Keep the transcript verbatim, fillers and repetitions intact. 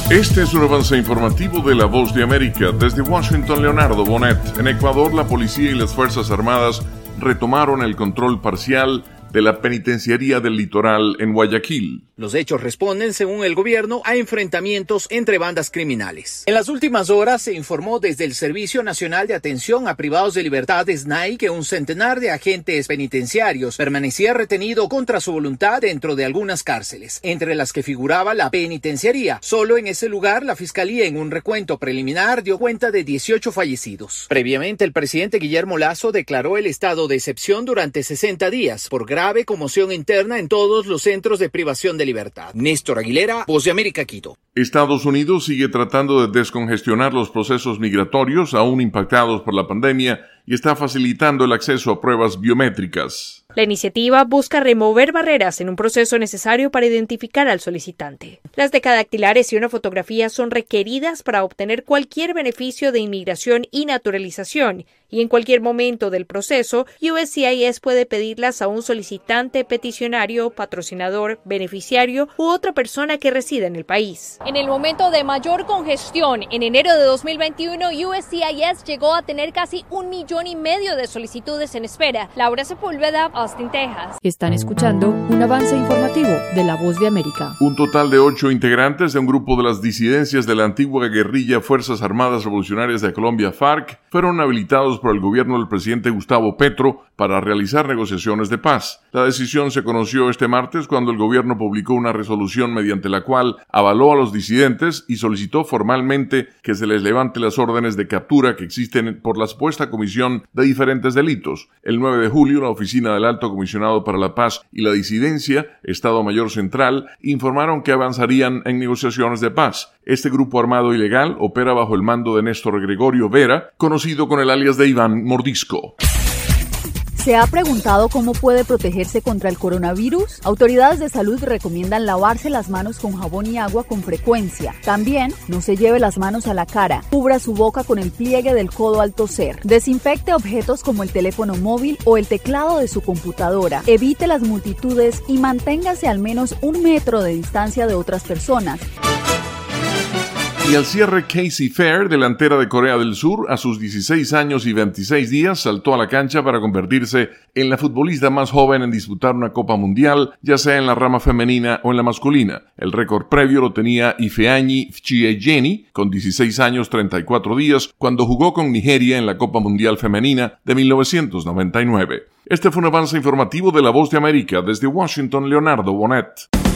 Este es un avance informativo de La Voz de América. Desde Washington, Leonardo Bonet. En Ecuador, la policía y las Fuerzas Armadas retomaron el control parcial de la penitenciaría del litoral en Guayaquil. Los hechos responden, según el gobierno, a enfrentamientos entre bandas criminales. En las últimas horas se informó desde el Servicio Nacional de Atención a Privados de Libertad, S N A I, que un centenar de agentes penitenciarios permanecía retenido contra su voluntad dentro de algunas cárceles, entre las que figuraba la penitenciaría. Solo en ese lugar, la Fiscalía, en un recuento preliminar, dio cuenta de dieciocho fallecidos. Previamente, el presidente Guillermo Lasso declaró el estado de excepción durante sesenta días por grave conmoción interna en todos los centros de privación de libertad. Néstor Aguilera, Voz de América, Quito. Estados Unidos sigue tratando de descongestionar los procesos migratorios aún impactados por la pandemia y está facilitando el acceso a pruebas biométricas. La iniciativa busca remover barreras en un proceso necesario para identificar al solicitante. Las de dactilares y una fotografía son requeridas para obtener cualquier beneficio de inmigración y naturalización, y en cualquier momento del proceso, U S C I S puede pedirlas a un solicitante, peticionario, patrocinador, beneficiario u otra persona que resida en el país. En el momento de mayor congestión, en enero de dos mil veintiuno, U S C I S llegó a tener casi un millón y medio de solicitudes en espera. Laura Sepúlveda, Austin, Texas. Están escuchando un avance informativo de La Voz de América. Un total de ocho integrantes de un grupo de las disidencias de la antigua guerrilla Fuerzas Armadas Revolucionarias de Colombia, FARC, fueron habilitados por el gobierno del presidente Gustavo Petro para realizar negociaciones de paz. La decisión se conoció este martes cuando el gobierno publicó una resolución mediante la cual avaló a los disidentes y solicitó formalmente que se les levante las órdenes de captura que existen por la supuesta comisión de diferentes delitos. El nueve de julio, la oficina del Alto Comisionado para la Paz y la Disidencia, Estado Mayor Central, informaron que avanzarían en negociaciones de paz. Este grupo armado ilegal opera bajo el mando de Néstor Gregorio Vera, conocido con el alias de Iván Mordisco. ¿Se ha preguntado cómo puede protegerse contra el coronavirus? Autoridades de salud recomiendan lavarse las manos con jabón y agua con frecuencia. También, no se lleve las manos a la cara. Cubra su boca con el pliegue del codo al toser. Desinfecte objetos como el teléfono móvil o el teclado de su computadora. Evite las multitudes y manténgase al menos un metro de distancia de otras personas. Y al cierre, Casey Fair, delantera de Corea del Sur, a sus dieciséis años y veintiséis días, saltó a la cancha para convertirse en la futbolista más joven en disputar una Copa Mundial, ya sea en la rama femenina o en la masculina. El récord previo lo tenía Ifeanyi Chiejeni, con dieciséis años treinta y cuatro días, cuando jugó con Nigeria en la Copa Mundial Femenina de mil novecientos noventa y nueve. Este fue un avance informativo de La Voz de América. Desde Washington, Leonardo Bonet.